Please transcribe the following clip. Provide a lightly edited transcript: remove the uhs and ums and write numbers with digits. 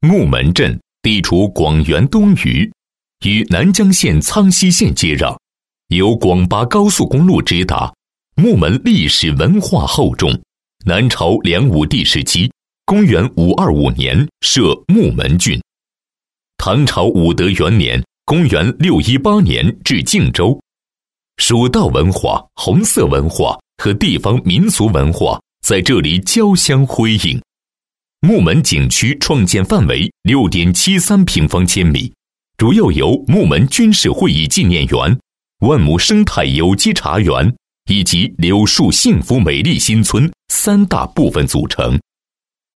木门镇地处广元东隅，与南江县苍溪县接壤，由广巴高速公路直达。木门历史文化厚重，南朝梁武帝时期，公元525年设木门郡。唐朝武德元年，公元618年至靖州。蜀道文化、红色文化和地方民俗文化在这里交相辉映。木门景区创建范围 6.73 平方千米，主要由木门军事会议纪念园、万亩生态有机茶园以及柳树幸福美丽新村3大部分组成。